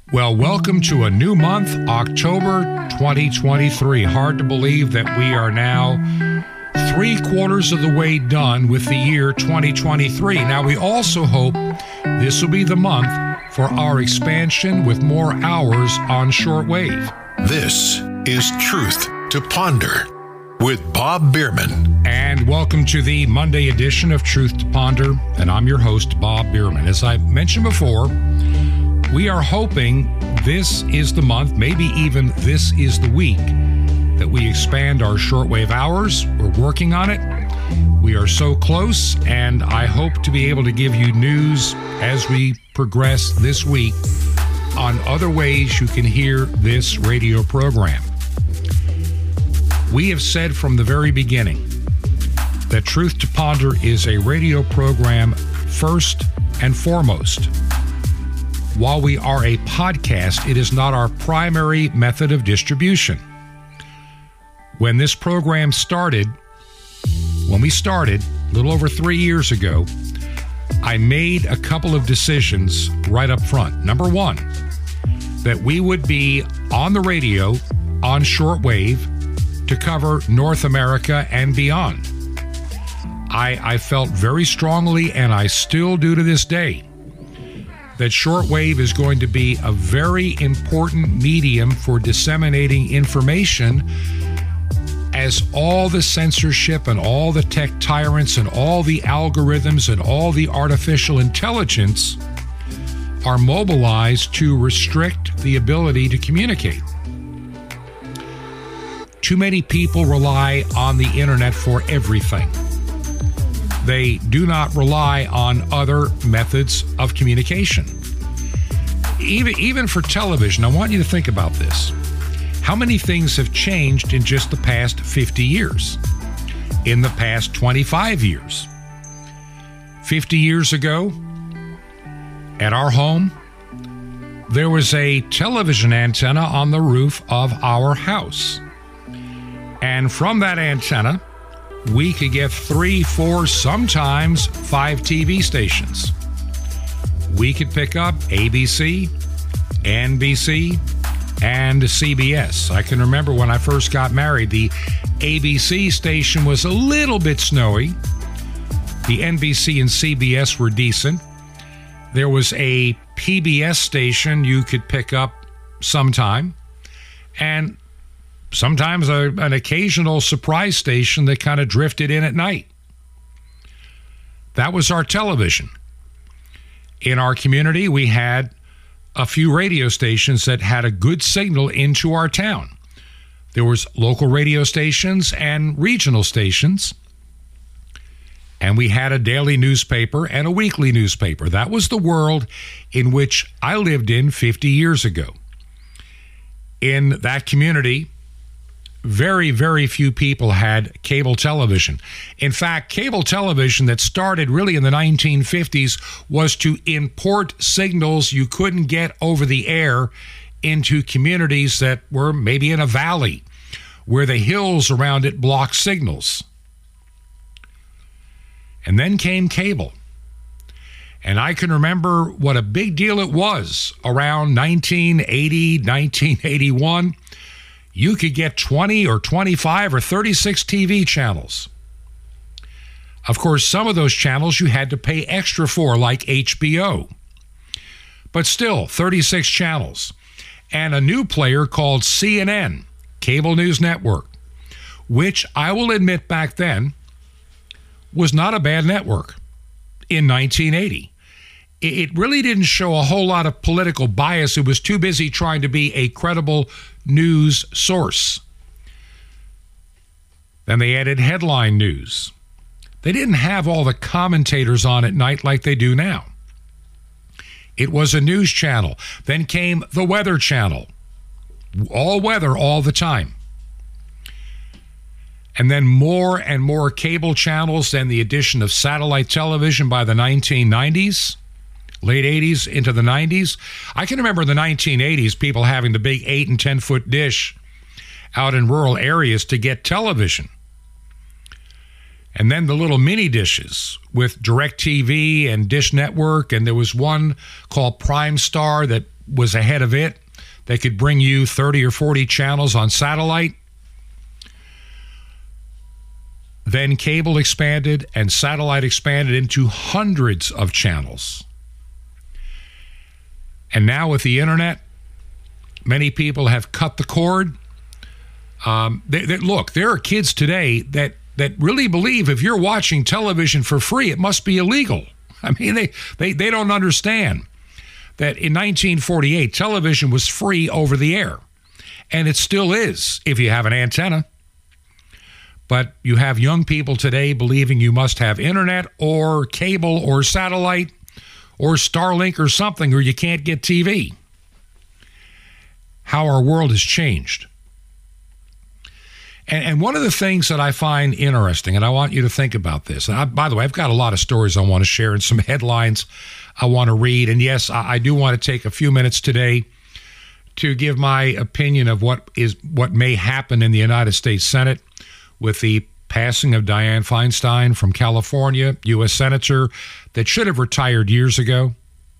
Well, welcome to a new month, October 2023. Hard to believe that we are now 3/4 of the way done with the year 2023. Now, we also hope this will be the month for our expansion with more hours on shortwave. This is Truth to Ponder with Bob Bierman. And welcome to the Monday edition of Truth to Ponder, and I'm your host, Bob Bierman. As I mentioned before, we are hoping this is the month, maybe even this is the week, that we expand our shortwave hours. We're working on it. We are so close, and I hope to be able to give you news as we progress this week on other ways you can hear this radio program. We have said from the very beginning that Truth to Ponder is a radio program first and foremost. While we are a podcast, it is not our primary method of distribution. When this program started, a little over 3 years ago, I made a couple of decisions right up front. Number one, that we would be on the radio, on shortwave, to cover North America and beyond. I felt very strongly, and I still do to this day, that shortwave is going to be a very important medium for disseminating information, as all the censorship and all the tech tyrants and all the algorithms and all the artificial intelligence are mobilized to restrict the ability to communicate. Too many people rely on the internet for everything. They do not rely on other methods of communication. Even for television, I want you to think about this. How many things have changed in just the past 50 years? In the past 25 years? 50 years ago, at our home, there was a television antenna on the roof of our house. And from that antenna, we could get 3, 4, sometimes 5 TV stations. We could pick up ABC, NBC, and CBS. I can remember when I first got married, the ABC station was a little bit snowy. The NBC and CBS were decent. There was a PBS station you could pick up sometime, and sometimes an occasional surprise station that kind of drifted in at night. That was our television. In our community, we had a few radio stations that had a good signal into our town. There was local radio stations and regional stations. And we had a daily newspaper and a weekly newspaper. That was the world in which I lived in 50 years ago. In that community, very, very few people had cable television. In fact, cable television that started really in the 1950s was to import signals you couldn't get over the air into communities that were maybe in a valley where the hills around it blocked signals. And then came cable. And I can remember what a big deal it was around 1980, 1981. You could get 20 or 25 or 36 TV channels. Of course, some of those channels you had to pay extra for, like HBO. But still, 36 channels. And a new player called CNN, Cable News Network, which I will admit back then was not a bad network in 1980. It really didn't show a whole lot of political bias. It was too busy trying to be a credible news source. Then they added headline news. They didn't have all the commentators on at night like they do now. It was a news channel. Then came the Weather Channel. All weather all the time. And then more and more cable channels, then the addition of satellite television by the 1990s. Late 80s into the 90s. I can remember in the 1980s people having the big 8 and 10 foot dish out in rural areas to get television. And then the little mini dishes with DirecTV and Dish Network, and there was one called Prime Star that was ahead of it. They could bring you 30 or 40 channels on satellite. Then cable expanded and satellite expanded into hundreds of channels. And now with the internet, many people have cut the cord. Look, there are kids today that really believe if you're watching television for free, it must be illegal. I mean, they don't understand that in 1948, television was free over the air. And it still is if you have an antenna. But you have young people today believing you must have internet or cable or satellite or Starlink or something, or you can't get TV. How our world has changed. And one of the things that I find interesting, and I want you to think about this, and by the way, I've got a lot of stories I want to share and some headlines I want to read. And yes, I do want to take a few minutes today to give my opinion of what may happen in the United States Senate with the passing of Dianne Feinstein from California, U.S. Senator that should have retired years ago.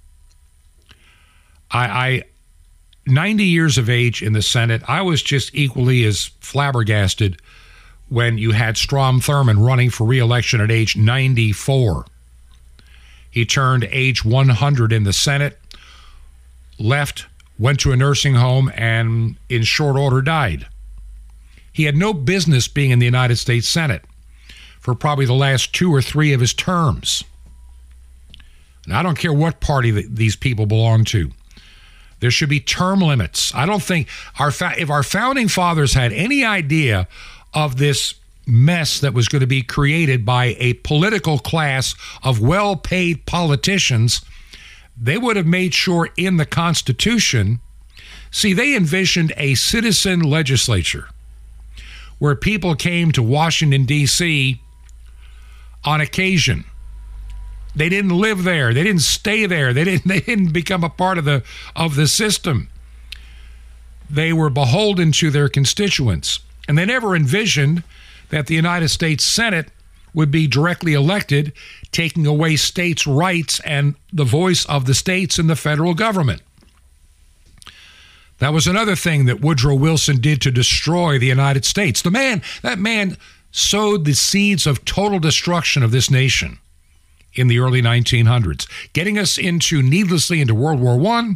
90 years of age in the Senate, I was just equally as flabbergasted when you had Strom Thurmond running for re-election at age 94. He turned age 100 in the Senate, left, went to a nursing home, and in short order died. He had no business being in the United States Senate for probably the last 2 or 3 of his terms. And I don't care what party these people belong to. There should be term limits. I don't think if our founding fathers had any idea of this mess that was going to be created by a political class of well-paid politicians, they would have made sure in the Constitution, see, they envisioned a citizen legislature where people came to Washington, D.C. on occasion. They didn't live there. They didn't stay there. They didn't become a part of the system. They were beholden to their constituents. And they never envisioned that the United States Senate would be directly elected, taking away states' rights and the voice of the states in the federal government. That was another thing that Woodrow Wilson did to destroy the United States. That man sowed the seeds of total destruction of this nation in the early 1900s, getting us needlessly into World War I,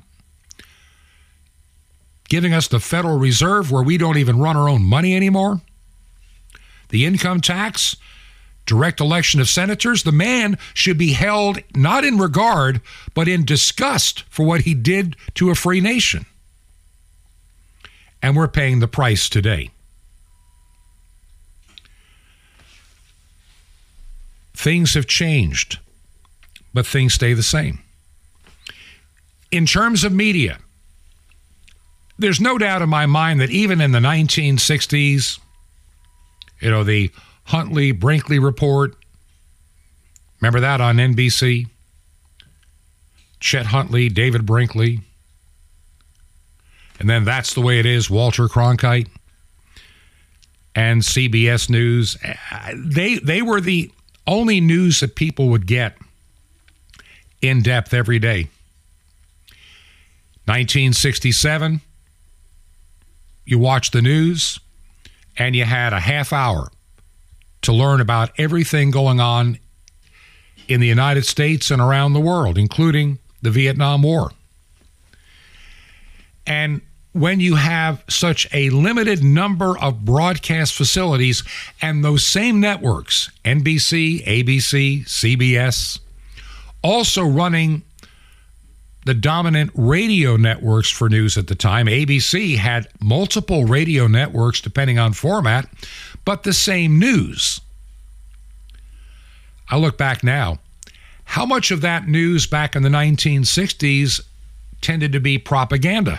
giving us the Federal Reserve where we don't even run our own money anymore, the income tax, direct election of senators. The man should be held not in regard, but in disgust for what he did to a free nation. And we're paying the price today. Things have changed, but things stay the same. In terms of media, there's no doubt in my mind that even in the 1960s, the Huntley-Brinkley Report, remember that on NBC? Chet Huntley, David Brinkley. And then That's the Way It Is, Walter Cronkite. And CBS News. They were the only news that people would get in depth every day. 1967, you watched the news and you had a half hour to learn about everything going on in the United States and around the world, including the Vietnam War. And when you have such a limited number of broadcast facilities and those same networks, NBC, ABC, CBS, also running the dominant radio networks for news at the time. ABC had multiple radio networks depending on format, but the same news. I look back now. How much of that news back in the 1960s tended to be propaganda?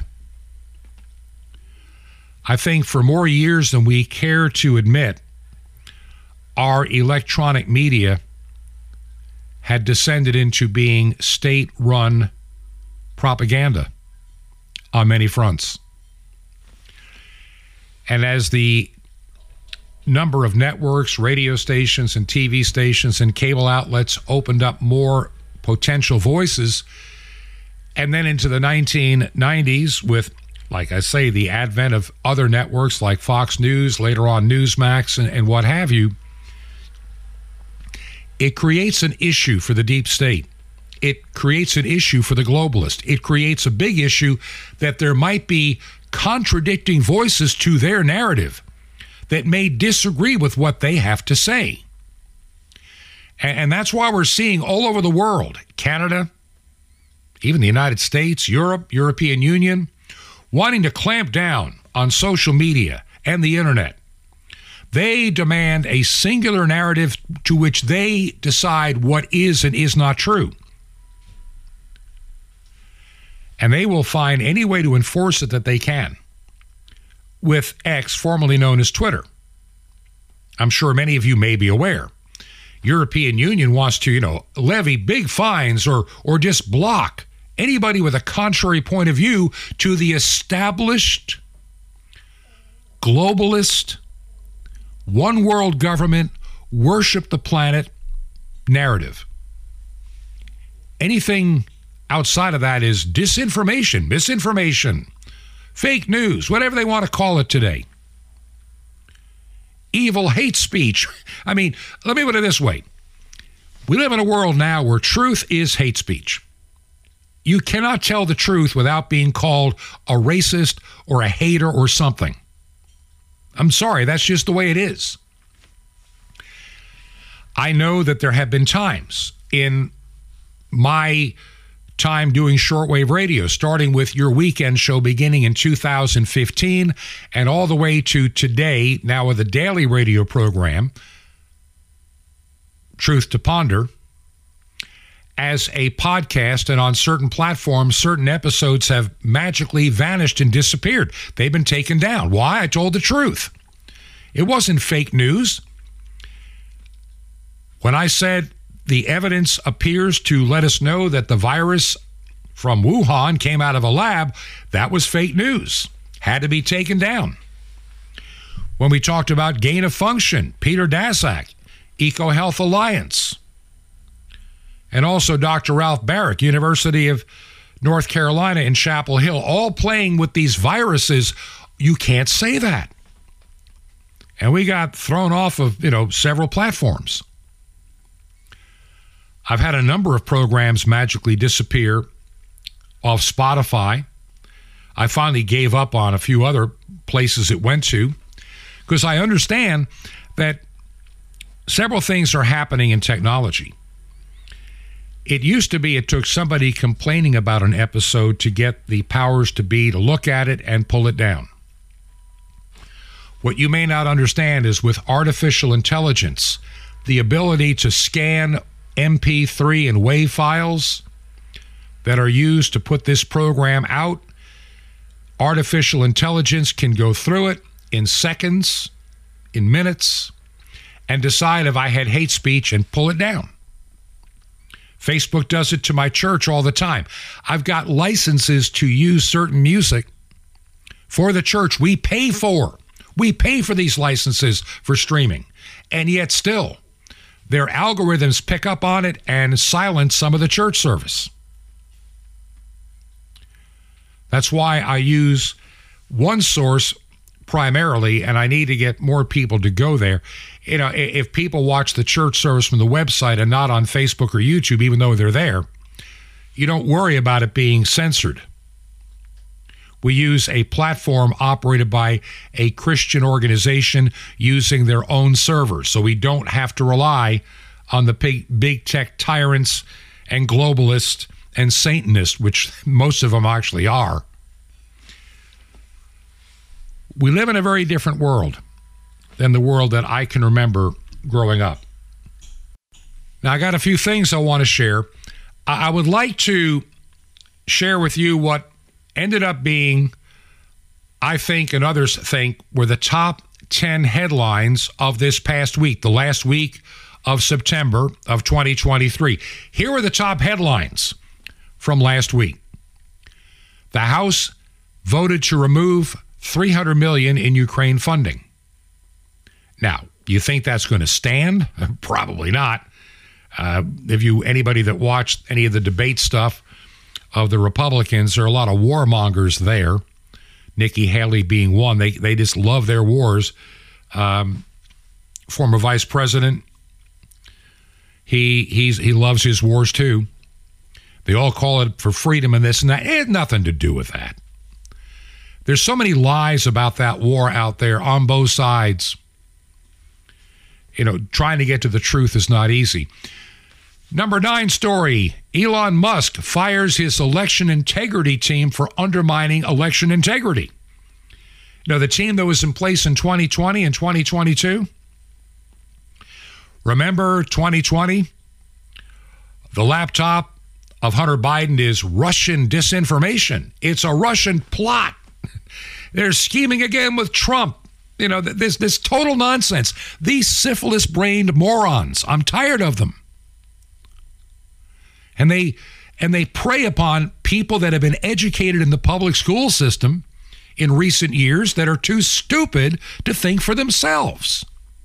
I think for more years than we care to admit, our electronic media had descended into being state-run propaganda on many fronts. And as the number of networks, radio stations, and TV stations and cable outlets opened up more potential voices, And then into the 1990s with, like I say, the advent of other networks like Fox News, later on Newsmax, and what have you, it creates an issue for the deep state. It creates an issue for the globalist. It creates a big issue that there might be contradicting voices to their narrative that may disagree with what they have to say. And that's why we're seeing all over the world, Canada, even the United States, Europe, European Union, wanting to clamp down on social media and the internet. They demand a singular narrative to which they decide what is and is not true. And they will find any way to enforce it that they can with X, formerly known as Twitter. I'm sure many of you may be aware. European Union wants to, levy big fines or just block anybody with a contrary point of view to the established globalist, one world government, worship the planet narrative. Anything outside of that is disinformation, misinformation, fake news, whatever they want to call it today. Evil hate speech. I mean, let me put it this way. We live in a world now where truth is hate speech. You cannot tell the truth without being called a racist or a hater or something. I'm sorry, that's just the way it is. I know that there have been times in my time doing shortwave radio, starting with your weekend show beginning in 2015 and all the way to today, now with a daily radio program, Truth to Ponder, as a podcast, and on certain platforms, certain episodes have magically vanished and disappeared. They've been taken down. Why? I told the truth. It wasn't fake news. When I said the evidence appears to let us know that the virus from Wuhan came out of a lab, that was fake news. Had to be taken down. When we talked about gain of function, Peter Daszak, EcoHealth Alliance, and also Dr. Ralph Barrick, University of North Carolina in Chapel Hill, all playing with these viruses, you can't say that. And we got thrown off of, several platforms. I've had a number of programs magically disappear off Spotify. I finally gave up on a few other places it went to because I understand that several things are happening in technology. It used to be it took somebody complaining about an episode to get the powers to be to look at it and pull it down. What you may not understand is with artificial intelligence, the ability to scan MP3 and WAV files that are used to put this program out, artificial intelligence can go through it in seconds, in minutes, and decide if I had hate speech and pull it down. Facebook does it to my church all the time. I've got licenses to use certain music for the church. We pay for these licenses for streaming, and yet still, their algorithms pick up on it and silence some of the church service. That's why I use one source primarily, and I need to get more people to go there. If people watch the church service from the website and not on Facebook or YouTube, even though they're there, you don't worry about it being censored. We use a platform operated by a Christian organization using their own servers, so we don't have to rely on the big tech tyrants and globalists and Satanists, which most of them actually are. We live in a very different world than the world that I can remember growing up. Now, I got a few things I want to share. I would like to share with you what ended up being, I think, and others think, were the top 10 headlines of this past week, the last week of September of 2023. Here are the top headlines from last week. The House voted to remove $300 million in Ukraine funding. Now, you think that's going to stand? Probably not. Anybody that watched any of the debate stuff of the Republicans. There are a lot of warmongers there, Nikki Haley being one. They just love their wars. Former vice president, he loves his wars too. They all call it for freedom and this and that. It had nothing to do with that. There's so many lies about that war out there on both sides. Trying to get to the truth is not easy. Number 9 story, Elon Musk fires his election integrity team for undermining election integrity. The team that was in place in 2020 and 2022. Remember 2020? The laptop of Hunter Biden is Russian disinformation. It's a Russian plot. They're scheming again with Trump. This total nonsense. These syphilis-brained morons. I'm tired of them. And they prey upon people that have been educated in the public school system in recent years that are too stupid to think for themselves.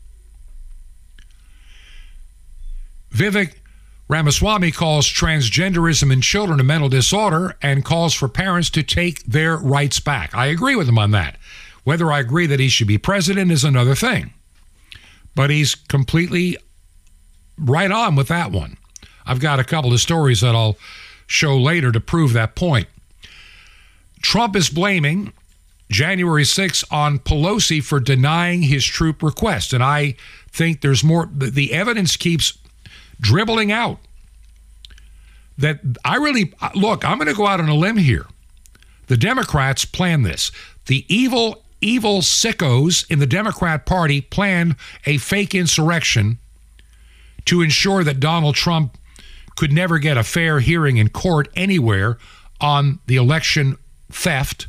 Vivek Ramaswamy calls transgenderism in children a mental disorder and calls for parents to take their rights back. I agree with him on that. Whether I agree that he should be president is another thing. But he's completely right on with that one. I've got a couple of stories that I'll show later to prove that point. Trump is blaming January 6th on Pelosi for denying his troop request. And I think there's more. The evidence keeps dribbling out that I'm going to go out on a limb here. The Democrats planned this. The evil sickos in the Democrat Party planned a fake insurrection to ensure that Donald Trump could never get a fair hearing in court anywhere on the election theft,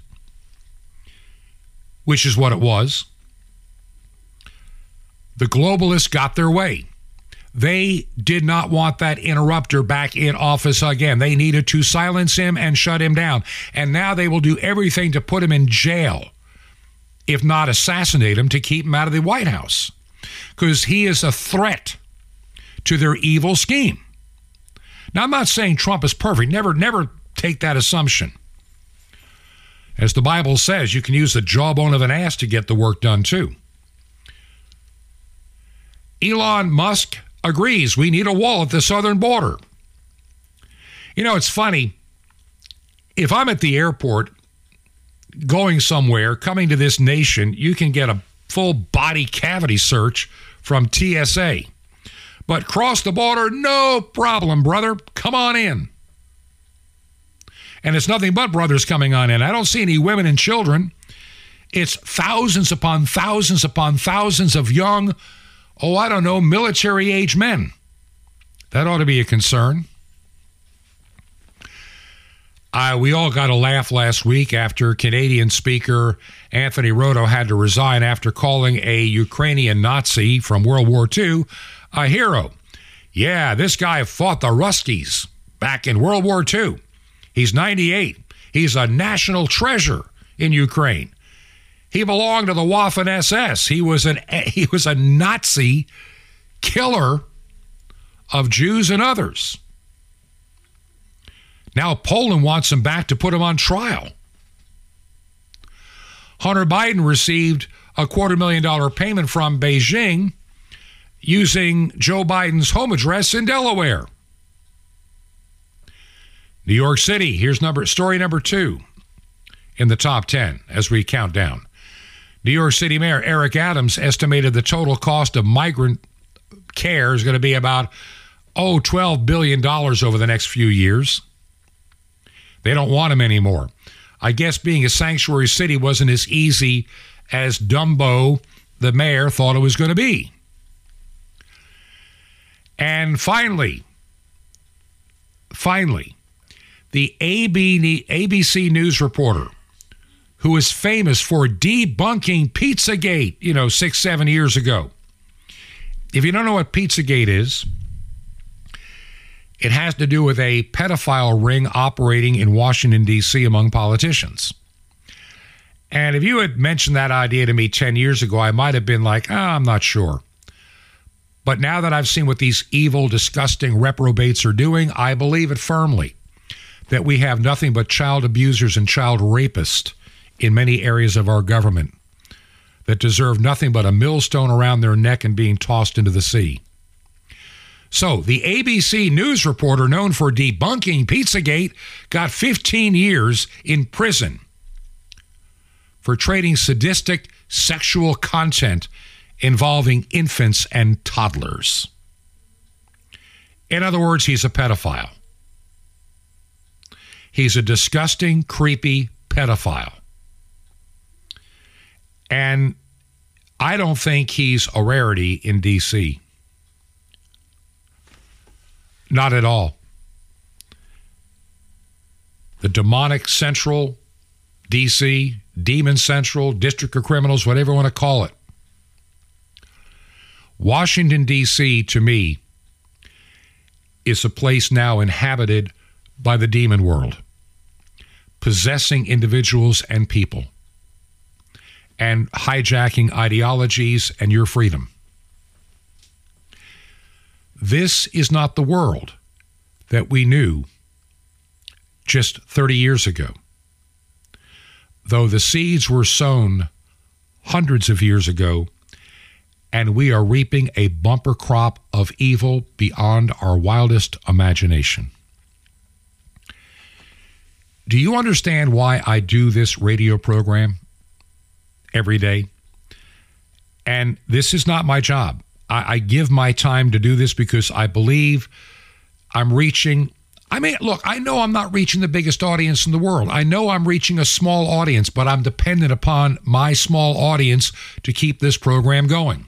which is what it was. The globalists got their way. They did not want that interrupter back in office again. They needed to silence him and shut him down. And now they will do everything to put him in jail, if not assassinate him, to keep him out of the White House, because he is a threat to their evil scheme. Now, I'm not saying Trump is perfect. Never take that assumption. As the Bible says, you can use the jawbone of an ass to get the work done too. Elon Musk agrees we need a wall at the southern border. It's funny. If I'm at the airport going somewhere, coming to this nation, you can get a full body cavity search from TSA. But cross the border, no problem, brother. Come on in. And it's nothing but brothers coming on in. I don't see any women and children. It's thousands upon thousands upon thousands of young, military-age men. That ought to be a concern. We all got a laugh last week after Canadian Speaker Anthony Roto had to resign after calling a Ukrainian Nazi from World War II a hero. Yeah, this guy fought the Ruskies back in World War II. He's 98. He's a national treasure in Ukraine. He belonged to the Waffen SS. He was a Nazi killer of Jews and others. Now Poland wants him back to put him on trial. Hunter Biden received a $250,000 payment from Beijing using Joe Biden's home address in Delaware. New York City, here's story number 2 in the top 10 as we count down. New York City Mayor Eric Adams estimated the total cost of migrant care is going to be about $12 billion over the next few years. They don't want him anymore. I guess being a sanctuary city wasn't as easy as Dumbo, the mayor, thought it was going to be. And finally, the ABC News reporter, who is famous for debunking Pizzagate, 6-7 years ago. If you don't know what Pizzagate is, it has to do with a pedophile ring operating in Washington, D.C. among politicians. And if you had mentioned that idea to me 10 years ago, I might have been like, I'm not sure. But now that I've seen what these evil, disgusting reprobates are doing, I believe it firmly. that we have nothing but child abusers and child rapists in many areas of our government that deserve nothing but a millstone around their neck and being tossed into the sea. So, the ABC News reporter known for debunking Pizzagate got 15 years in prison for trading sadistic sexual content involving infants and toddlers. In other words, he's a pedophile. He's a disgusting, creepy pedophile. And I don't think he's a rarity in D.C. Not at all. The demonic central D.C., demon central, district of criminals, whatever you want to call it. Washington, D.C., to me, is a place now inhabited by the demon world, possessing individuals and people, and hijacking ideologies and your freedom. This is not the world that we knew just 30 years ago. Though the seeds were sown hundreds of years ago, and we are reaping a bumper crop of evil beyond our wildest imagination. Do you understand why I do this radio program every day? And this is not my job. I give my time to do this because I believe I'm reaching. I mean, look, I know I'm not reaching the biggest audience in the world. I know I'm reaching a small audience, but I'm dependent upon my small audience to keep this program going.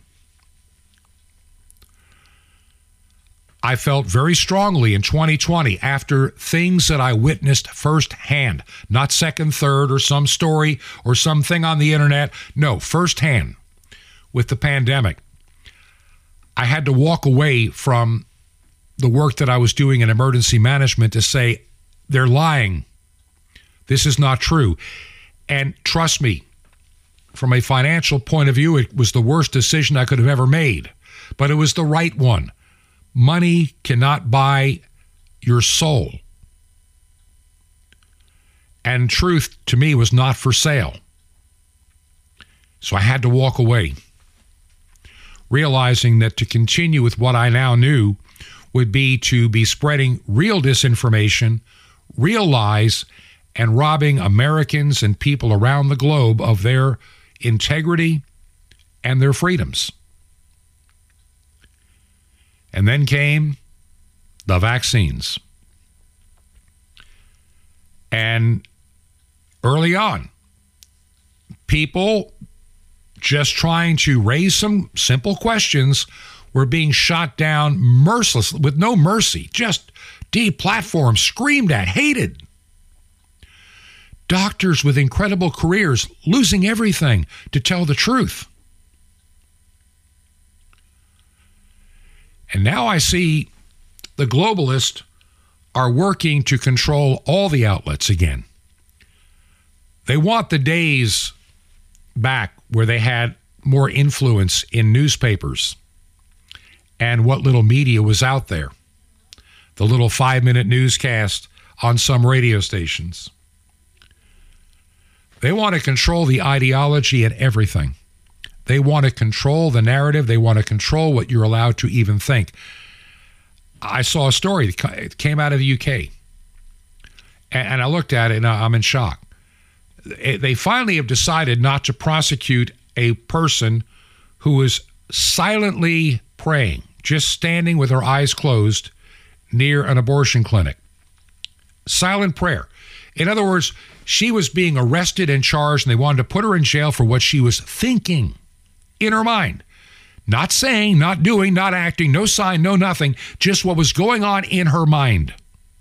I felt very strongly in 2020 after things that I witnessed firsthand, not second, third, or some story or something on the internet. No, firsthand with the pandemic. I had to walk away from the work that I was doing in emergency management to say, they're lying. This is not true. And trust me, from a financial point of view, it was the worst decision I could have ever made, but it was the right one. Money cannot buy your soul. And truth, to me, was not for sale. So I had to walk away, realizing that to continue with what I now knew would be to be spreading real disinformation, real lies, and robbing Americans and people around the globe of their integrity and their freedoms. And then came the vaccines. And early on, people just trying to raise some simple questions were being shot down mercilessly, with no mercy, just deplatformed, screamed at, hated. Doctors with incredible careers losing everything to tell the truth. And now I see the globalists are working to control all the outlets again. They want the days back where they had more influence in newspapers and what little media was out there. The little 5-minute newscast on some radio stations. They want to control the ideology and everything. They want to control the narrative. They want to control what you're allowed to even think. I saw a story. It came out of the UK. And I looked at it and I'm in shock. They finally have decided not to prosecute a person who was silently praying, just standing with her eyes closed near an abortion clinic. Silent prayer. In other words, she was being arrested and charged, and they wanted to put her in jail for what she was thinking in her mind. Not saying, not doing, not acting, no sign, no nothing, just what was going on in her mind.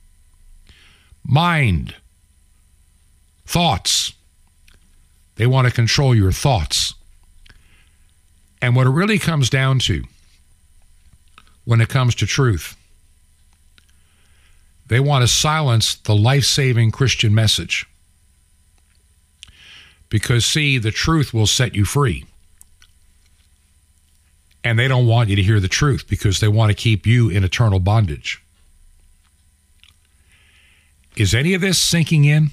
Mind. Thoughts. They want to control your thoughts. And what it really comes down to, when it comes to truth, they want to silence the life-saving Christian message. Because, see, the truth will set you free. And they don't want you to hear the truth because they want to keep you in eternal bondage. Is any of this sinking in?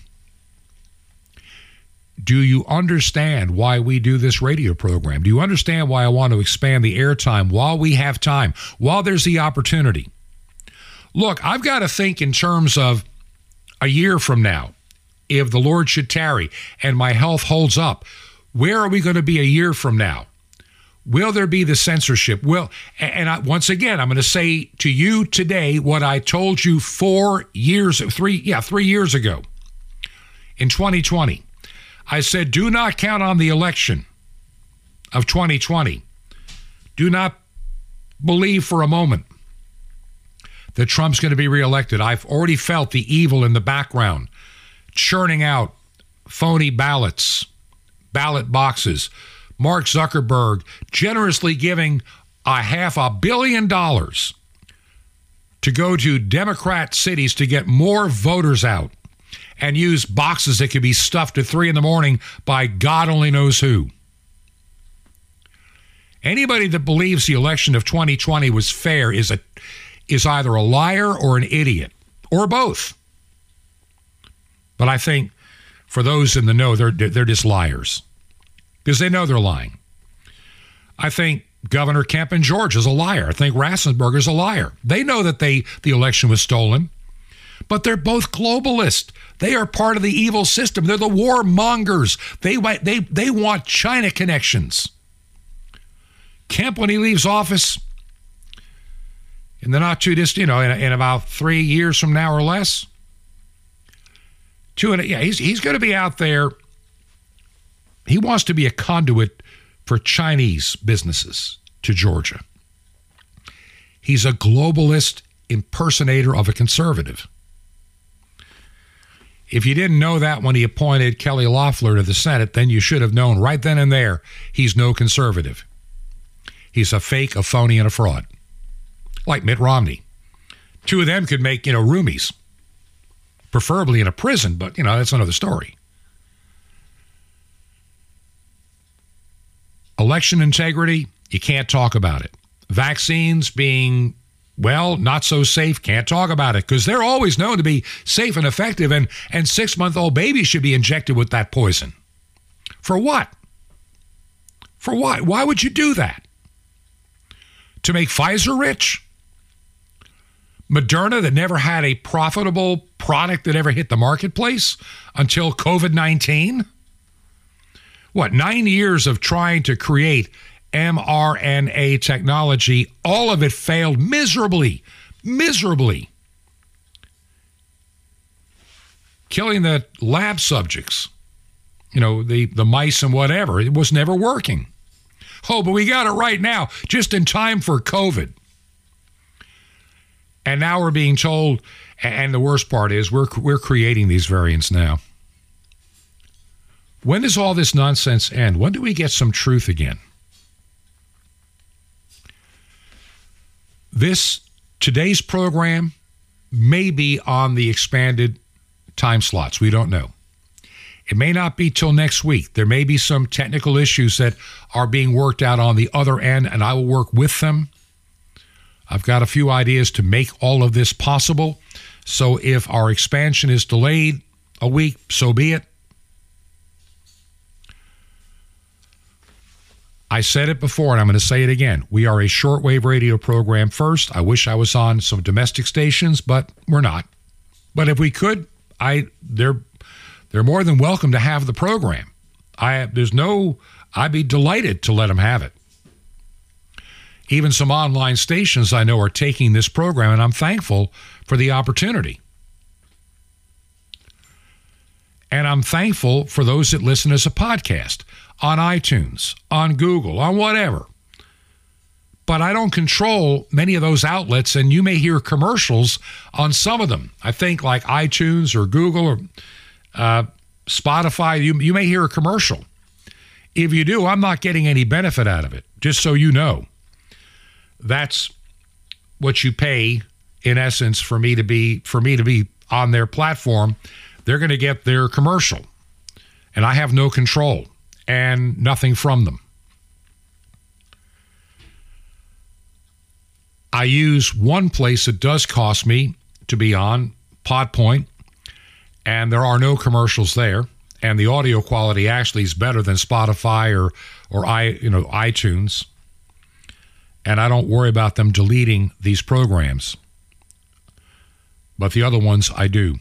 Do you understand why we do this radio program? Do you understand why I want to expand the airtime while we have time, while there's the opportunity? Look, I've got to think in terms of a year from now, if the Lord should tarry and my health holds up, where are we going to be a year from now? Will there be the censorship? Once again, I'm going to say to you today what I told you 3 years ago in 2020. I said, do not count on the election of 2020. Do not believe for a moment that Trump's going to be reelected. I've already felt the evil in the background, churning out phony ballots, ballot boxes. Mark Zuckerberg generously giving $500 million to go to Democrat cities to get more voters out and use boxes that could be stuffed at 3 a.m. by God only knows who. Anybody that believes the election of 2020 was fair is either a liar or an idiot, or both. But I think for those in the know, they're just liars because they know they're lying. I think Governor Kemp in Georgia is a liar. I think Raffensperger is a liar. They know that the election was stolen, but they're both globalists. They are part of the evil system. They're the warmongers. They want China connections. Kemp, when he leaves office in the not too distant, in about 3 years from now or less, he's going to be out there. He wants to be a conduit for Chinese businesses to Georgia. He's a globalist impersonator of a conservative. If you didn't know that when he appointed Kelly Loeffler to the Senate, then you should have known right then and there he's no conservative. He's a fake, a phony, and a fraud. Like Mitt Romney. Two of them could make, roomies. Preferably in a prison, but, that's another story. Election integrity, you can't talk about it. Vaccines being, not so safe, can't talk about it because they're always known to be safe and effective, and 6-month-old babies should be injected with that poison. For what? For what? Why would you do that? To make Pfizer rich? Moderna, that never had a profitable product that ever hit the marketplace until COVID-19? 9 years of trying to create mRNA technology, all of it failed miserably. Killing the lab subjects, the mice and whatever. It was never working. Oh, but we got it right now, just in time for COVID. And now we're being told, and the worst part is we're creating these variants now. When does all this nonsense end? When do we get some truth again? Today's program may be on the expanded time slots. We don't know. It may not be till next week. There may be some technical issues that are being worked out on the other end, and I will work with them. I've got a few ideas to make all of this possible. So if our expansion is delayed a week, so be it. I said it before, and I'm going to say it again. We are a shortwave radio program first. I wish I was on some domestic stations, but we're not. But if we could, they're more than welcome to have the program. I'd be delighted to let them have it. Even some online stations I know are taking this program, and I'm thankful for the opportunity. And I'm thankful for those that listen as a podcast on iTunes, on Google, on whatever. But I don't control many of those outlets, and you may hear commercials on some of them. I think like iTunes or Google or Spotify, you may hear a commercial. If you do, I'm not getting any benefit out of it, just so you know. That's what you pay, in essence, for me to be on their platform. They're going to get their commercial, and I have no control and nothing from them. I use one place that does cost me to be on, Podpoint. and there are no commercials there, and the audio quality actually is better than Spotify or iTunes. And I don't worry about them deleting these programs. But the other ones I do.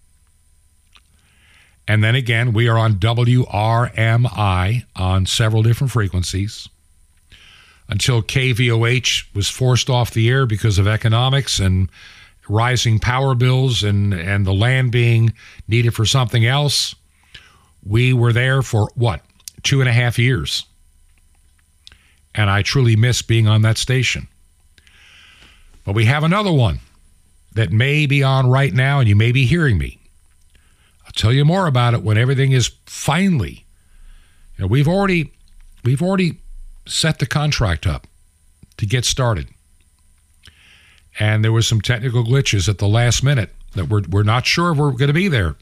And then again, we are on WRMI on several different frequencies until KVOH was forced off the air because of economics and rising power bills and the land being needed for something else. We were there for, 2.5 years. And I truly miss being on that station. But we have another one that may be on right now, and you may be hearing me. I'll tell you more about it when everything is finally. We've already set the contract up to get started. And there were some technical glitches at the last minute that we're not sure if we're going to be there.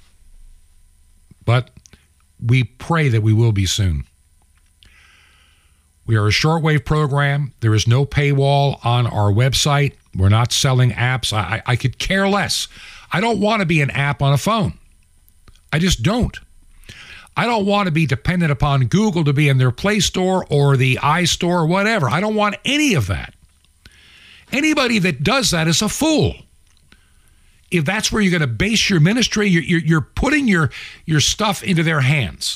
But we pray that we will be soon. We are a shortwave program. There is no paywall on our website. We're not selling apps. I could care less. I don't want to be an app on a phone. I just don't. I don't want to be dependent upon Google to be in their Play Store or the iStore or whatever. I don't want any of that. Anybody that does that is a fool. If that's where you're going to base your ministry, you're putting your stuff into their hands.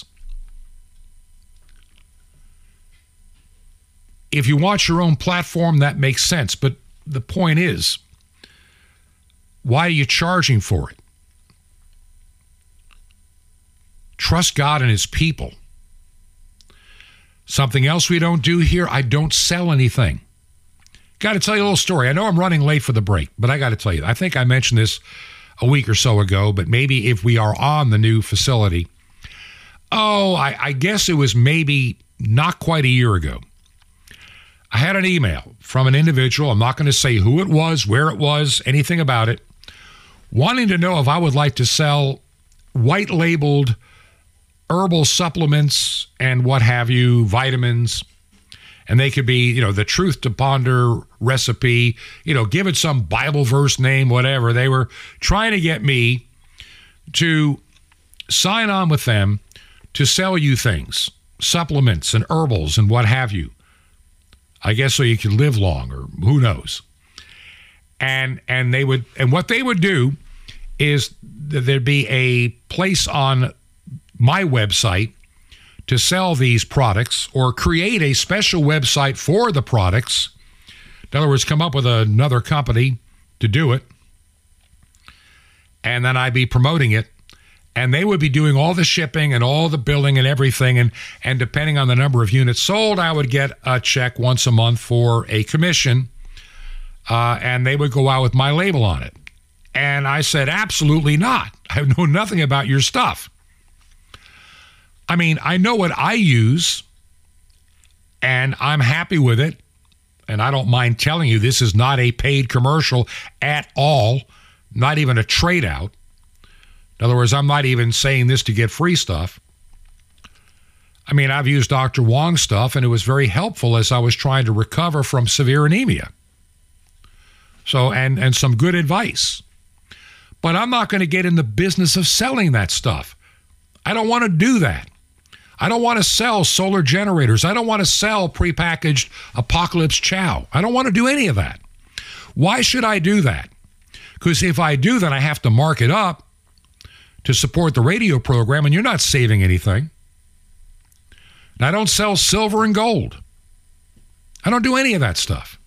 If you want your own platform, that makes sense. But the point is, why are you charging for it? Trust God and his people. Something else we don't do here, I don't sell anything. Got to tell you a little story. I know I'm running late for the break, but I got to tell you, I think I mentioned this a week or so ago, but maybe if we are on the new facility, I guess it was maybe not quite a year ago. I had an email from an individual. I'm not going to say who it was, where it was, anything about it, wanting to know if I would like to sell white-labeled herbal supplements and what have you, vitamins. And they could be, the Truth to Ponder recipe, give it some Bible verse name, whatever. They were trying to get me to sign on with them to sell you things, supplements and herbals and what have you. I guess so you could live long, or who knows. And what they would do is there'd be a place on my website to sell these products, or create a special website for the products. In other words, come up with another company to do it. And then I'd be promoting it. And they would be doing all the shipping and all the billing and everything. And depending on the number of units sold, I would get a check once a month for a commission. And they would go out with my label on it. And I said, absolutely not. I know nothing about your stuff. I mean, I know what I use, and I'm happy with it. And I don't mind telling you, this is not a paid commercial at all, not even a trade out. In other words, I'm not even saying this to get free stuff. I mean, I've used Dr. Wong's stuff, and it was very helpful as I was trying to recover from severe anemia. So, and some good advice. But I'm not going to get in the business of selling that stuff. I don't want to do that. I don't want to sell solar generators. I don't want to sell prepackaged Apocalypse Chow. I don't want to do any of that. Why should I do that? Because if I do, then I have to mark it up to support the radio program, and you're not saving anything. And I don't sell silver and gold. I don't do any of that stuff.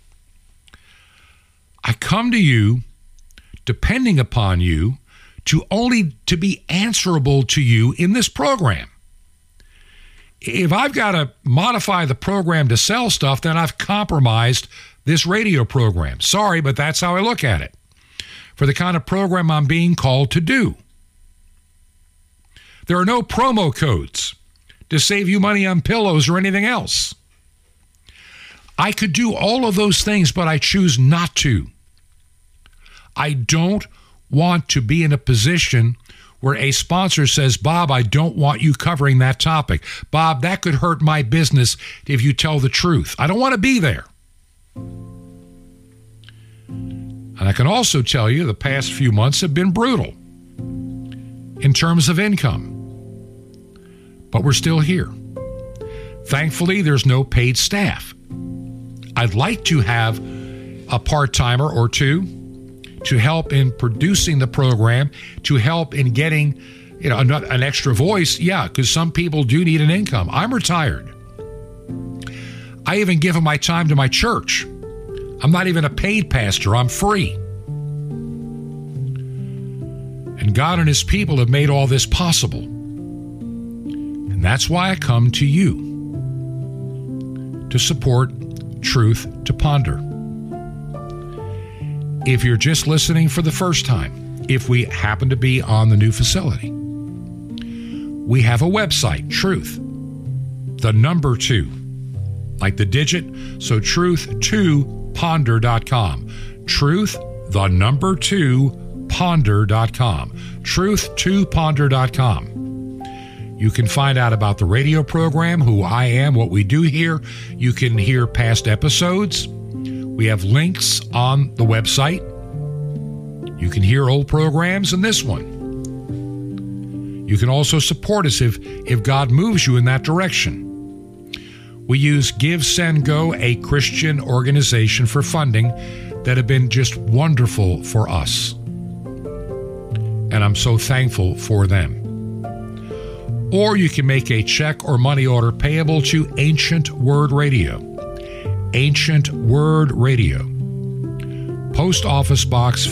I come to you, depending upon you, to be answerable to you in this program. If I've got to modify the program to sell stuff, then I've compromised this radio program. Sorry, but that's how I look at it. For the kind of program I'm being called to do. There are no promo codes to save you money on pillows or anything else. I could do all of those things, but I choose not to. I don't want to be in a position where a sponsor says, Bob, I don't want you covering that topic. Bob, that could hurt my business if you tell the truth. I don't want to be there. And I can also tell you the past few months have been brutal. in terms of income. But we're still here. Thankfully, there's no paid staff. I'd like to have a part-timer or two to help in producing the program, to help in getting an extra voice. Yeah, because some people do need an income. I'm retired. I even give my time to my church. I'm not even a paid pastor. I'm free. And God and his people have made all this possible. And that's why I come to you to support Truth to Ponder. If you're just listening for the first time, if we happen to be on the new facility, we have a website, Truth, the number 2, like the digit, so truth2ponder.com. Truth, the number 2, ponder.com. Truth2ponder.com. You can find out about the radio program, who I am, what we do here. You can hear past episodes. We have links on the website. You can hear old programs and this one. You can also support us if God moves you in that direction. We use Give, Send, Go, a Christian organization, for funding that have been just wonderful for us. And I'm so thankful for them. Or you can make a check or money order payable to Ancient Word Radio. Ancient Word Radio. Post Office Box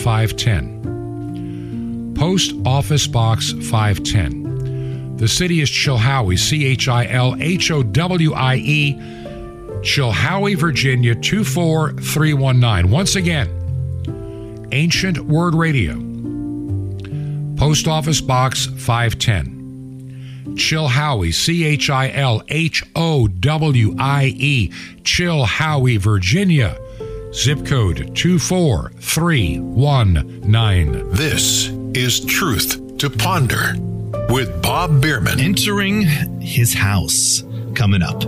510. Post Office Box 510. The city is Chilhowie, Chilhowie, Chilhowie, Virginia 24319. Once again, Ancient Word Radio. Post Office Box 510. Chilhowie, Chilhowie, Chilhowie, Virginia, zip code 24319. This is Truth to Ponder with Bob Bierman. Entering his house. Coming up.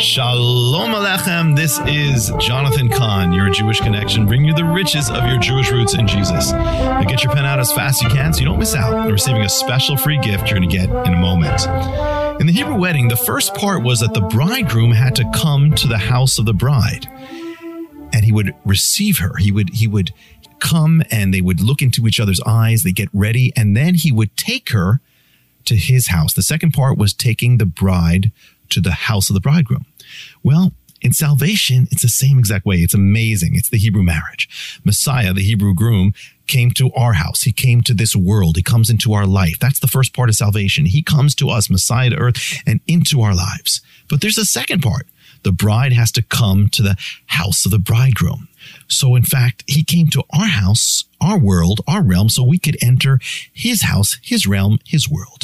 Shalom Aleichem. This is Jonathan Kahn, your Jewish connection, bringing you the riches of your Jewish roots in Jesus. Now get your pen out as fast as you can so you don't miss out on receiving a special free gift you're going to get in a moment. In the Hebrew wedding, the first part was that the bridegroom had to come to the house of the bride, and he would receive her. He would come, and they would look into each other's eyes. They get ready, and then he would take her to his house. The second part was taking the bride to the house of the bridegroom. Well, in salvation, it's the same exact way. It's amazing. It's the Hebrew marriage. Messiah, the Hebrew groom, came to our house. He came to this world. He comes into our life. That's the first part of salvation. He comes to us, Messiah to earth, and into our lives. But there's a second part. The bride has to come to the house of the bridegroom. So in fact, he came to our house, our world, our realm, so we could enter his house, his realm, his world.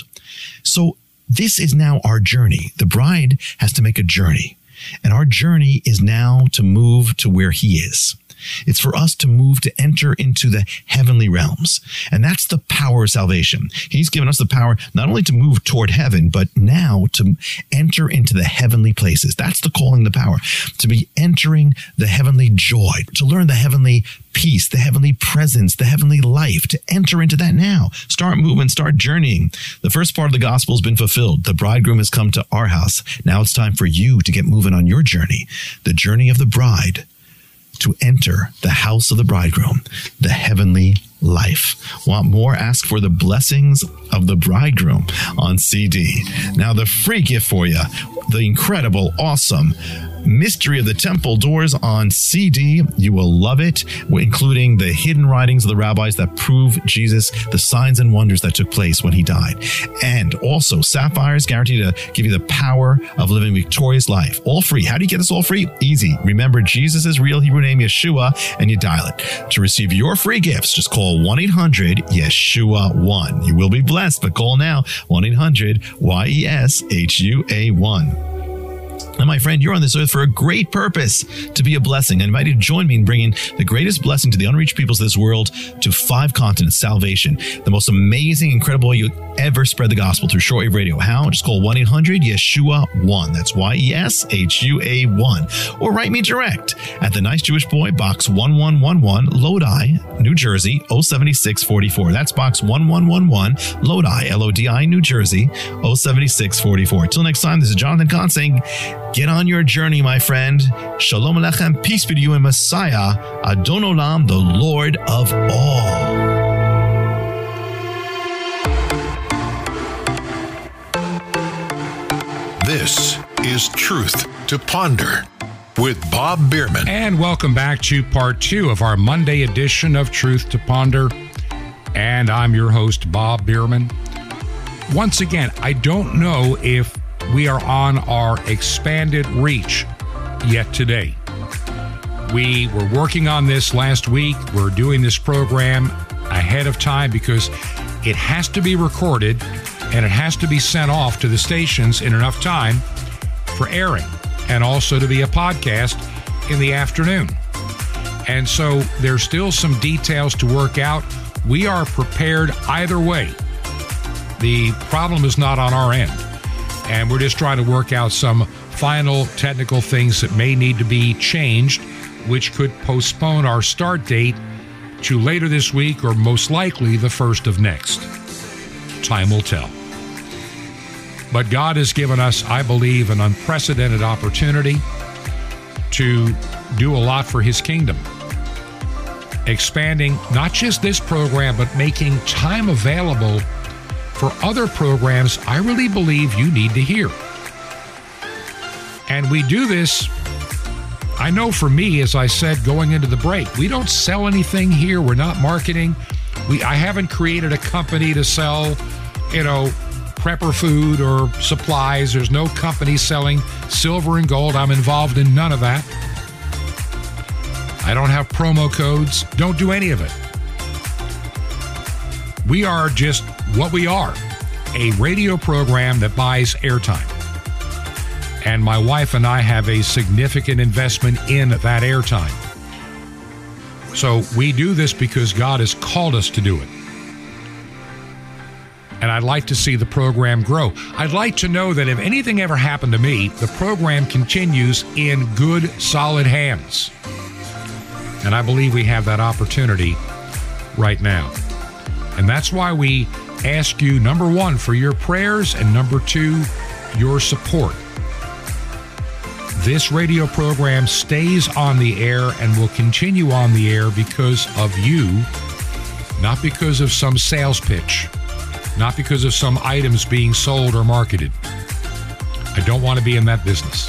So this is now our journey. The bride has to make a journey, and our journey is now to move to where he is. It's for us to move to enter into the heavenly realms. And that's the power of salvation. He's given us the power not only to move toward heaven, but now to enter into the heavenly places. That's the calling, the power, to be entering the heavenly joy, to learn the heavenly peace, the heavenly presence, the heavenly life, to enter into that now. Start moving, start journeying. The first part of the gospel has been fulfilled. The bridegroom has come to our house. Now it's time for you to get moving on your journey, the journey of the bride, to enter the house of the bridegroom, the heavenly life. Want more? Ask for the blessings of the bridegroom on CD. Now the free gift for you, the incredible, awesome Mystery of the Temple Doors on CD. You will love it, including the hidden writings of the rabbis that prove Jesus, the signs and wonders that took place when he died. And also sapphires guaranteed to give you the power of living a victorious life. All free. How do you get this all free? Easy. Remember Jesus' real Hebrew name, Yeshua, and you dial it. To receive your free gifts, just call 1-800-YESHUA-1. You will be blessed, but call now, 1-800-YESHUA-1. And my friend, you're on this earth for a great purpose, to be a blessing. I invite you to join me in bringing the greatest blessing to the unreached peoples of this world to 5 continents, salvation. The most amazing, incredible way you ever spread the gospel through shortwave radio. How? Just call 1-800-YESHUA-1. That's YESHUA-1. Or write me direct at The Nice Jewish Boy, Box 1111, Lodi, New Jersey, 07644. That's Box 1111, Lodi, Lodi, New Jersey, 07644. Till next time, this is Jonathan Kahn saying, get on your journey, my friend. Shalom Aleichem, peace be to you in Messiah, Adon Olam, the Lord of all. This is Truth to Ponder with Bob Bierman. And welcome back to part 2 of our Monday edition of Truth to Ponder. And I'm your host, Bob Bierman. Once again, I don't know if we are on our expanded reach yet today. We were working on this last week. We're doing this program ahead of time because it has to be recorded and it has to be sent off to the stations in enough time for airing and also to be a podcast in the afternoon. And so there's still some details to work out. We are prepared either way. The problem is not on our end. And we're just trying to work out some final technical things that may need to be changed, which could postpone our start date to later this week or most likely the first of next. Time will tell. But God has given us, I believe, an unprecedented opportunity to do a lot for His kingdom. Expanding not just this program, but making time available for other programs I really believe you need to hear. And we do this, I know for me, as I said going into the break, we don't sell anything here. We're not marketing. I haven't created a company to sell, prepper food or supplies. There's no company selling silver and gold. I'm involved in none of that. I don't have promo codes. Don't do any of it. We are just what we are, a radio program that buys airtime. And my wife and I have a significant investment in that airtime. So we do this because God has called us to do it. And I'd like to see the program grow. I'd like to know that if anything ever happened to me, the program continues in good, solid hands. And I believe we have that opportunity right now. And that's why we ask you, number 1, for your prayers, and number 2, your support. This radio program stays on the air and will continue on the air because of you, not because of some sales pitch, not because of some items being sold or marketed. I don't want to be in that business.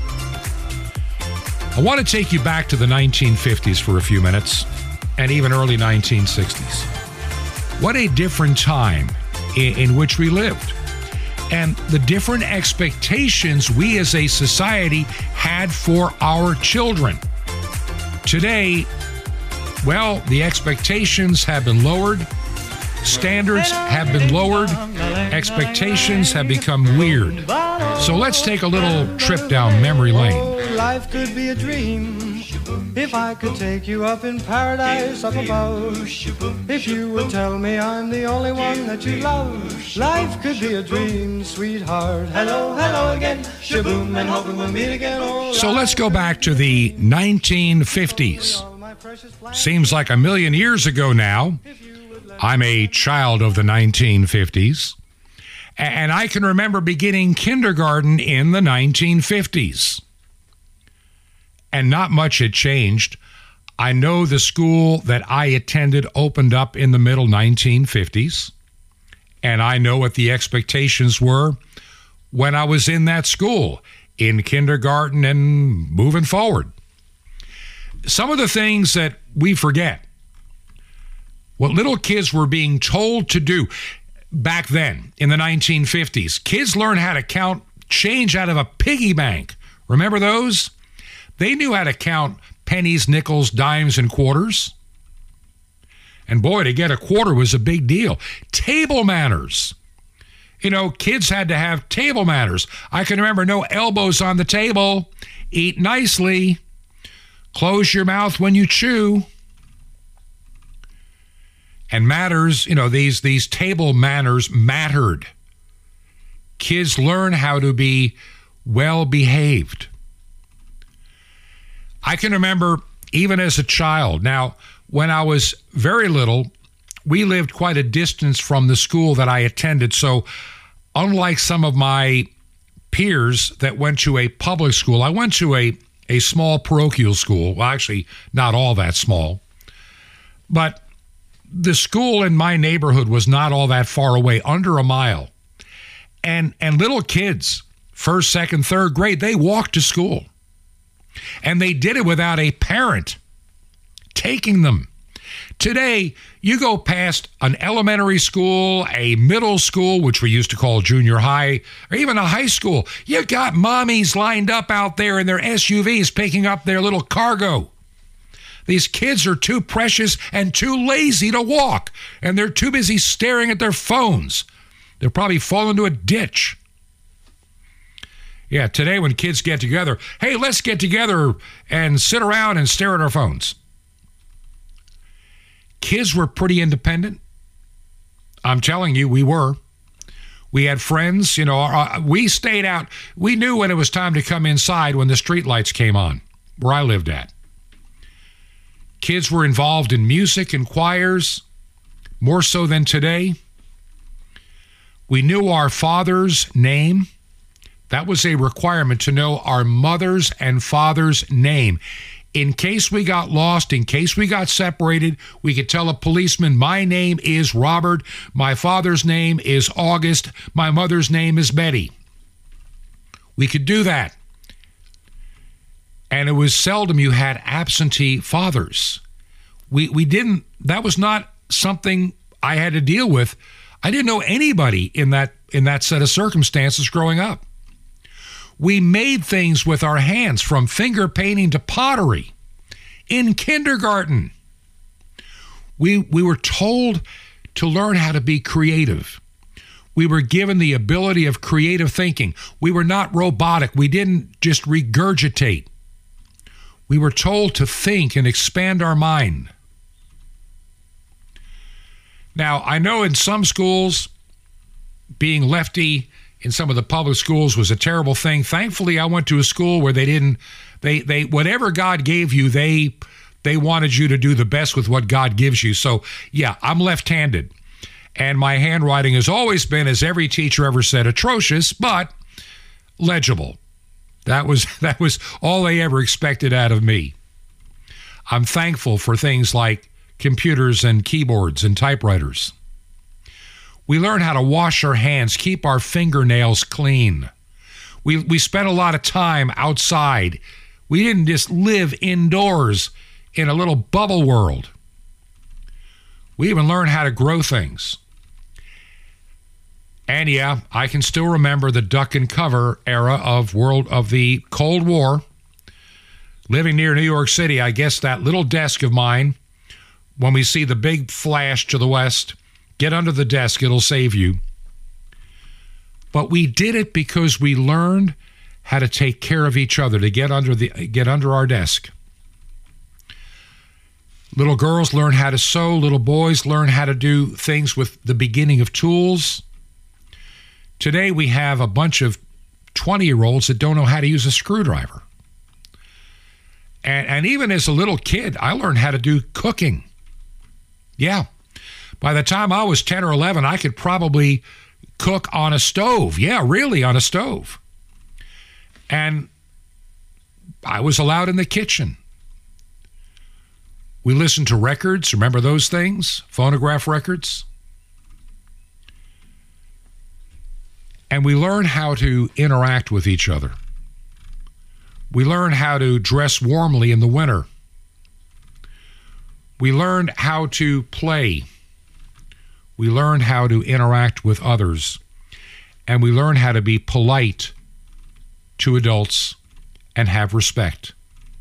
I want to take you back to the 1950s for a few minutes, and even early 1960s. What a different time in which we lived, and the different expectations we as a society had for our children. Today, well, the expectations have been lowered, standards have been lowered, expectations have become weird. So let's take a little trip down memory lane. Life could be a dream if I could take you up in paradise up above. If you would tell me I'm the only one that you love. Life could be a dream, sweetheart. Hello, hello again. Shaboom, and hoping we'll meet again. So let's go back to the 1950s. Seems like a million years ago now. I'm a child of the 1950s. And I can remember beginning kindergarten in the 1950s. And not much had changed. I know the school that I attended opened up in the middle 1950s. And I know what the expectations were when I was in that school, in kindergarten and moving forward. Some of the things that we forget, what little kids were being told to do back then in the 1950s. Kids learned how to count change out of a piggy bank. Remember those? They knew how to count pennies, nickels, dimes, and quarters. And boy, to get a quarter was a big deal. Table manners. You know, kids had to have table manners. I can remember no elbows on the table. Eat nicely. Close your mouth when you chew. And matters, you know, these table manners mattered. Kids learn how to be well behaved. I can remember even as a child. Now, when I was very little, we lived quite a distance from the school that I attended. So unlike some of my peers that went to a public school, I went to a small parochial school. Well, actually, not all that small. But the school in my neighborhood was not all that far away, under a mile. And little kids, first, second, third grade, they walked to school. And they did it without a parent taking them. Today, you go past an elementary school, a middle school, which we used to call junior high, or even a high school. You got mommies lined up out there in their SUVs picking up their little cargo. These kids are too precious and too lazy to walk, and they're too busy staring at their phones. They'll probably fall into a ditch. Yeah, today when kids get together, hey, let's get together and sit around and stare at our phones. Kids were pretty independent. I'm telling you, we were. We had friends, you know, we stayed out. We knew when it was time to come inside when the street lights came on, where I lived at. Kids were involved in music and choirs, more so than today. We knew our father's name. That was a requirement, to know our mother's and father's name. In case we got lost, in case we got separated, we could tell a policeman, my name is Robert, my father's name is August, my mother's name is Betty. We could do that. And it was seldom you had absentee fathers. We didn't, that was not something I had to deal with. I didn't know anybody in that set of circumstances growing up. We made things with our hands, from finger painting to pottery. In kindergarten, we were told to learn how to be creative. We were given the ability of creative thinking. We were not robotic. We didn't just regurgitate. We were told to think and expand our mind. Now, I know in some schools, being lefty in some of the public schools was a terrible thing. Thankfully, I went to a school where they whatever God gave you, they wanted you to do the best with what God gives you. So, yeah, I'm left-handed. And my handwriting has always been, as every teacher ever said, atrocious, but legible. That was all they ever expected out of me. I'm thankful for things like computers and keyboards and typewriters. We learn how to wash our hands, keep our fingernails clean. We spent a lot of time outside. We didn't just live indoors in a little bubble world. We even learned how to grow things. And yeah, I can still remember the duck and cover era of the Cold War. Living near New York City, I guess that little desk of mine, when we see the big flash to the west, get under the desk, it'll save you. But we did it because we learned how to take care of each other, to get under our desk. Little girls learn how to sew. Little boys learn how to do things with the beginning of tools. Today we have a bunch of 20-year-olds that don't know how to use a screwdriver. And even as a little kid, I learned how to do cooking. Yeah. By the time I was 10 or 11, I could probably cook on a stove. Yeah, really, on a stove. And I was allowed in the kitchen. We listened to records. Remember those things? Phonograph records. And we learned how to interact with each other. We learned how to dress warmly in the winter. We learned how to play. We learned how to interact with others. And we learned how to be polite to adults and have respect.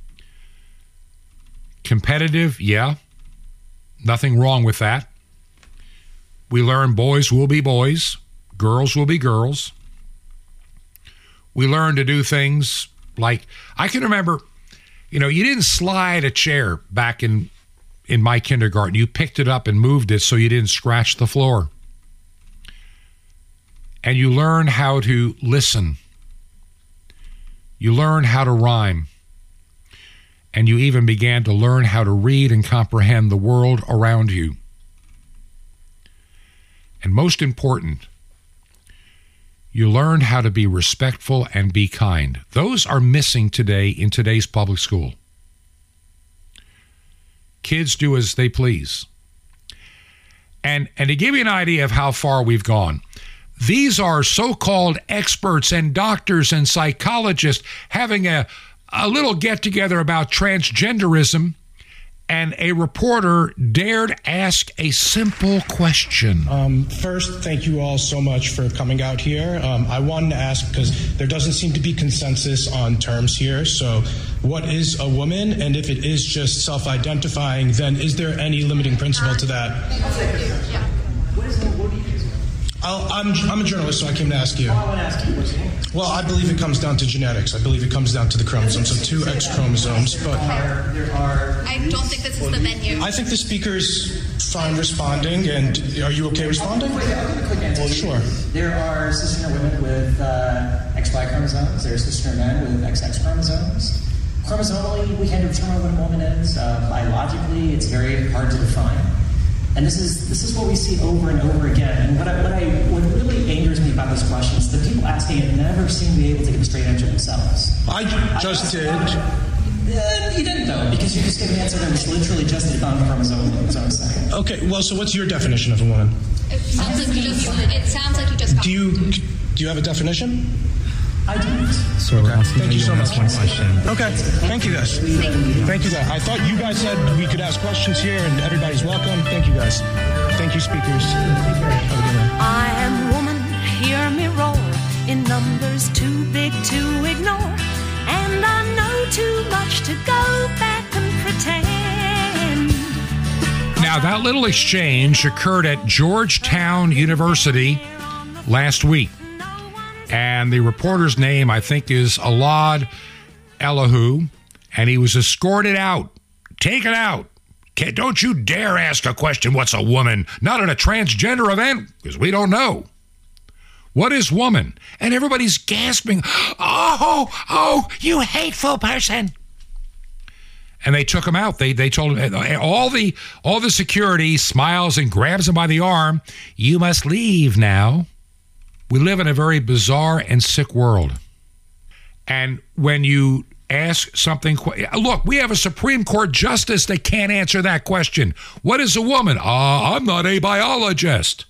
Competitive, yeah. Nothing wrong with that. We learn boys will be boys. Girls will be girls. We learn to do things like, I can remember, you didn't slide a chair back in my kindergarten. You picked it up and moved it so you didn't scratch the floor. And you learn how to listen. You learn how to rhyme. And you even began to learn how to read and comprehend the world around you. And most important, you learned how to be respectful and be kind. Those are missing today in today's public school. Kids do as they please. And to give you an idea of how far we've gone, these are so-called experts and doctors and psychologists having a little get-together about transgenderism, and a reporter dared ask a simple question. First, thank you all so much for coming out here. I wanted to ask, because there doesn't seem to be consensus on terms here, so what is a woman? And if it is just self-identifying, then is there any limiting principle to that? Yeah. I'm a journalist, so I came to ask you. Well, I believe it comes down to genetics. I believe it comes down to the chromosomes, so 2 X chromosomes. But I don't think this is the venue. I think the speaker's fine responding, and are you okay responding? Quick answer. Well, sure. There are cisgender women with XY chromosomes. There are cisgender men with XX chromosomes. Chromosomally, we can't determine what a woman is. Biologically, it's very hard to define. And this is what we see over and over again. And what really angers me about this question is the people asking it never seem to be able to get a straight answer themselves. I just did. You didn't, though, because you just gave an answer that was literally just found the chromosome second. Okay, well, so what's your definition of a woman? It sounds like you just got Do you have a definition? I don't. So okay. Thank you so much. One question. Okay. Thank you, guys. Thank you, guys. I thought you guys said we could ask questions here and everybody's welcome. Thank you, guys. Thank you, speakers. Have a good night. I am woman, hear me roar, in numbers too big to ignore, and I know too much to go back and pretend. Now, that little exchange occurred at Georgetown University last week. And the reporter's name, I think, is Alad Elihu, and he was escorted out, taken out. Don't you dare ask a question, what's a woman? Not at a transgender event, because we don't know. What is woman? And everybody's gasping, oh, you hateful person. And they took him out. They told him, all the security smiles and grabs him by the arm. You must leave now. We live in a very bizarre and sick world. And when you ask something, look, we have a Supreme Court justice that can't answer that question. What is a woman? I'm not a biologist.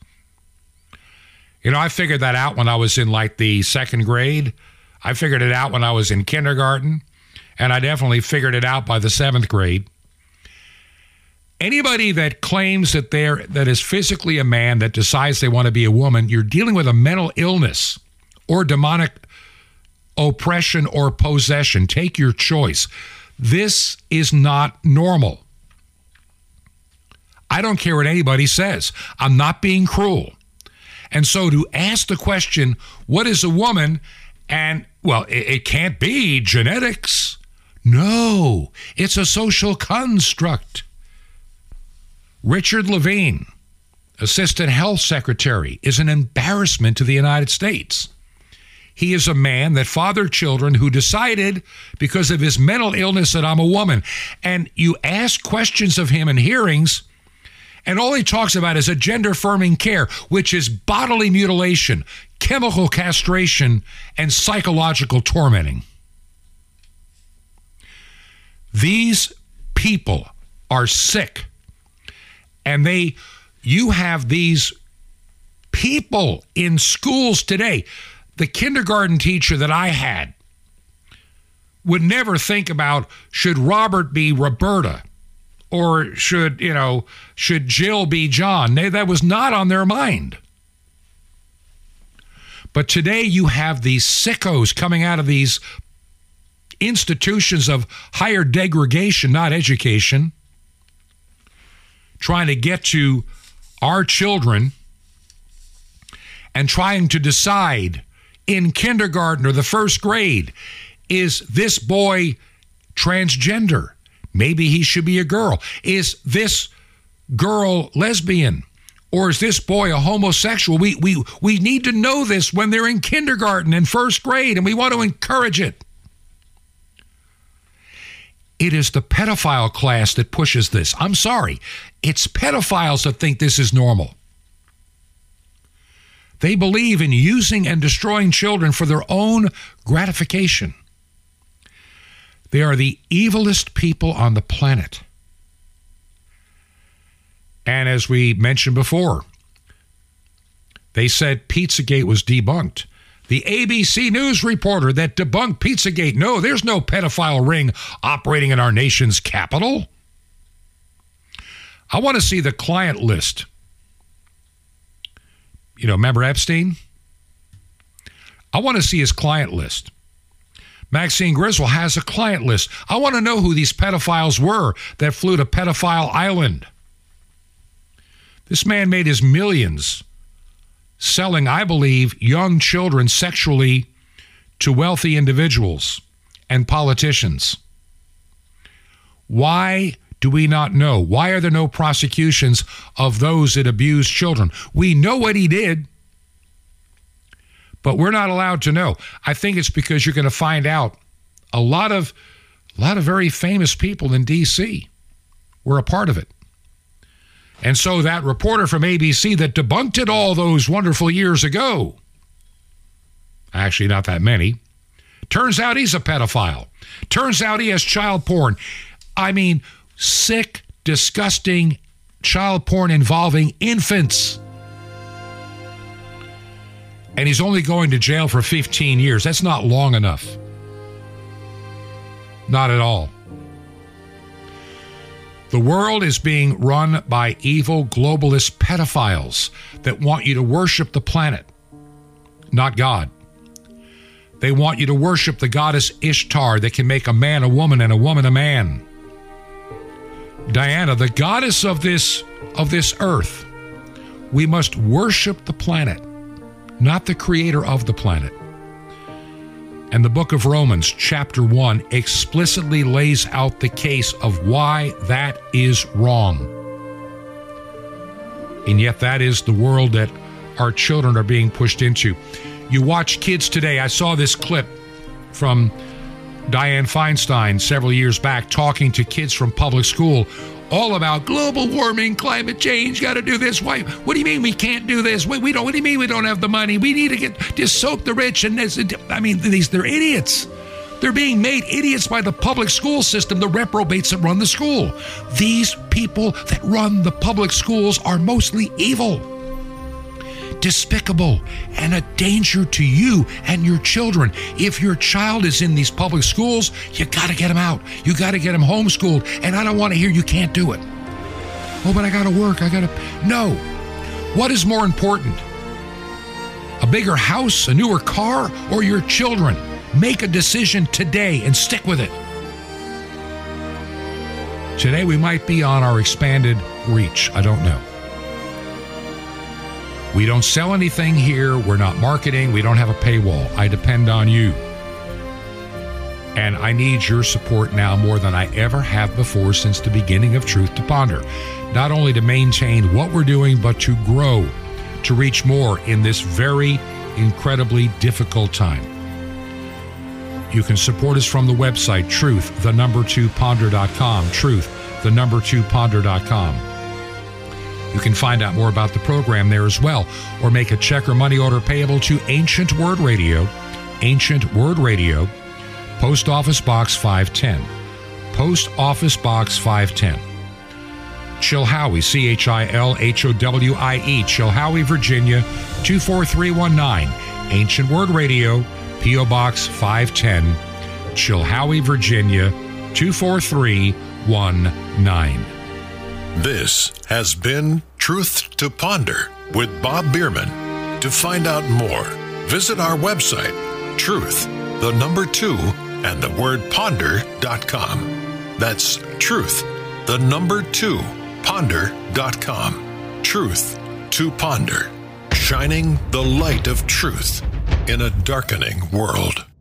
I figured that out when I was in like the second grade. I figured it out when I was in kindergarten. And I definitely figured it out by the 7th grade. Anybody that claims that is physically a man that decides they want to be a woman, you're dealing with a mental illness or demonic oppression or possession. Take your choice. This is not normal. I don't care what anybody says. I'm not being cruel. And so to ask the question, what is a woman? And, well, it can't be genetics. No, it's a social construct. Richard Levine, Assistant Health Secretary, is an embarrassment to the United States. He is a man that fathered children who decided, because of his mental illness, that I'm a woman. And you ask questions of him in hearings, and all he talks about is a gender-affirming care, which is bodily mutilation, chemical castration, and psychological tormenting. These people are sick. And you have these people in schools today. The kindergarten teacher that I had would never think about, should Robert be Roberta? Or should Jill be John? That was not on their mind. But today you have these sickos coming out of these institutions of higher degradation, not education, trying to get to our children, and trying to decide in kindergarten or the first grade, is this boy transgender? Maybe he should be a girl. Is this girl lesbian? Or is this boy a homosexual? We need to know this when they're in kindergarten and first grade, and we want to encourage it. It is the pedophile class that pushes this. I'm sorry. It's pedophiles that think this is normal. They believe in using and destroying children for their own gratification. They are the evilest people on the planet. And as we mentioned before, they said Pizzagate was debunked. The ABC News reporter that debunked Pizzagate, no, there's no pedophile ring operating in our nation's capital. I want to see the client list. You know, remember Epstein? I want to see his client list. Maxine Griswold has a client list. I want to know who these pedophiles were that flew to Pedophile Island. This man made his millions selling, I believe, young children sexually to wealthy individuals and politicians. Why do we not know? Why are there no prosecutions of those that abuse children? We know what he did, but we're not allowed to know. I think it's because you're going to find out a lot of very famous people in D.C. were a part of it. And so that reporter from ABC that debunked it all those wonderful years ago, actually not that many, turns out he's a pedophile. Turns out he has child porn. I mean, sick, disgusting child porn involving infants. And he's only going to jail for 15 years. That's not long enough. Not at all. The world is being run by evil globalist pedophiles that want you to worship the planet, not God. They want you to worship the goddess Ishtar that can make a man a woman and a woman a man. Diana, the goddess of this earth. We must worship the planet, not the creator of the planet. And the book of Romans, chapter 1, explicitly lays out the case of why that is wrong. And yet that is the world that our children are being pushed into. You watch kids today. I saw this clip from Dianne Feinstein several years back talking to kids from public school all about global warming, climate change, got to do this. Why? What do you mean we can't do this? We don't. What do you mean we don't have the money? We need to just soak the rich. And this, I mean, they're idiots. They're being made idiots by the public school system, the reprobates that run the school. These people that run the public schools are mostly evil, despicable, and a danger to you and your children. If your child is in these public schools, you got to get them out. You got to get them homeschooled. And I don't want to hear you can't do it. Oh, but I got to work. No. What is more important? A bigger house, a newer car, or your children? Make a decision today and stick with it. Today we might be on our expanded reach. I don't know. We don't sell anything here. We're not marketing. We don't have a paywall. I depend on you. And I need your support now more than I ever have before since the beginning of Truth to Ponder. Not only to maintain what we're doing, but to grow, to reach more in this very incredibly difficult time. You can support us from the website, truth2ponder.com, truth2ponder.com. You can find out more about the program there as well, or make a check or money order payable to Ancient Word Radio, Post Office Box 510. Post Office Box 510. Chilhowie, Chilhowie, Chilhowie, Virginia, 24319. Ancient Word Radio, P.O. Box 510, Chilhowie, Virginia, 24319. This has been Truth to Ponder with Bob Bierman. To find out more, visit our website, truth2ponder.com. That's truth2ponder.com. Truth to Ponder. shining the light of truth in a darkening world.